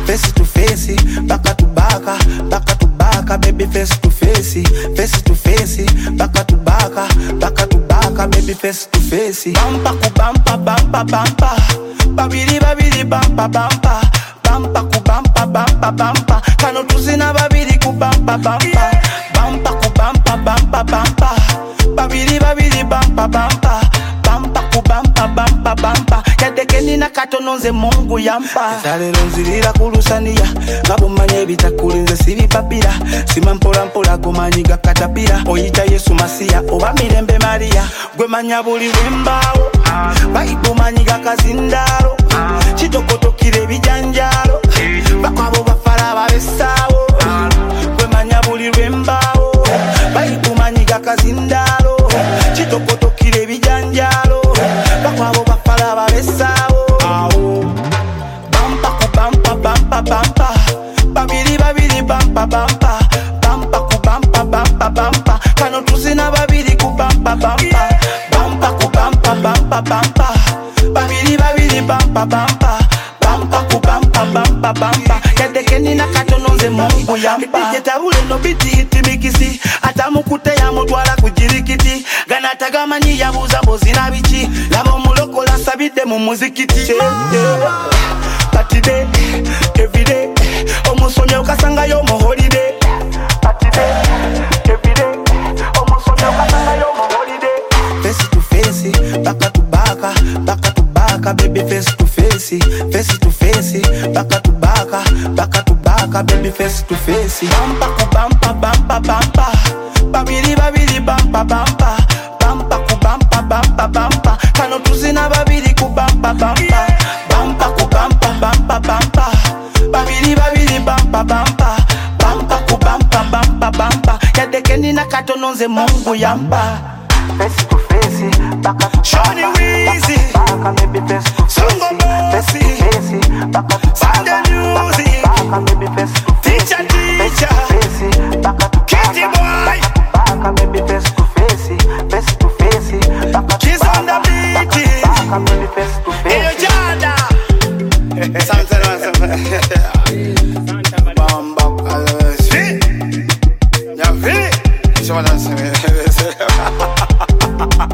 face to face, baka to baka, baby face to face, baka to baka, baby face to face. Bampa ku bampa, babidi babidi bampa, bampa ku bampa, kano tuzina babidi ku bampa, bampa ku bampa, babidi babidi bampa, ku bampa, yadekeni na katononze Mungu yampa. Zalero nzirira kulusania, ngabo manye bitakulinze sibi papira, sima mpola kumanyi gakatapira, oyita Yesu Masiya oba Mirembe Maria, gwe manya buli wembao, baibu manyi gakazindalo, chitokotokire bijanjalo, bakwabo bafara babesawo, gwe manya buli wembao, baibu manyi gakazindalo, chitokotokire bijanjalo, bakwabo bafara babesawo. Bampa ku bampa, babidi babidi bampa, ku bampa, kano tuzina babidi ku bampa, ku bampa, babidi babidi bampa, ku bampa, yadekeni na katononze Mungu yampa. Tabule no biti itimikisi, atamukute ya mutwala kujirikiti, ganata gamanyi yabuza bozina bichi, labo mulokola sabide mu muzikiti. Patide, everyday, omusonye ukasanga yo mo holiday. Patide, everyday, omusonye ukasanga yo mo holiday. Face to face, baka to baka, baby face to face, baka to baka, baby face to face. Bampa ku bampa, babidi babidi bampa, ku bampa, kano tuzina babidi ku bampa, ku bampa, babidi babidi bampa, ku bampa, yadekeni na katononze Mungu yampa. Face to face, baka to Shawty Weezy, baby face to Songo Bossy, Sunday Music, Teacher, Kitty Boy, baby face to face, Kiss on the beat, baby face to hey yo Jada, Bamba, see, ya vi, Someone else.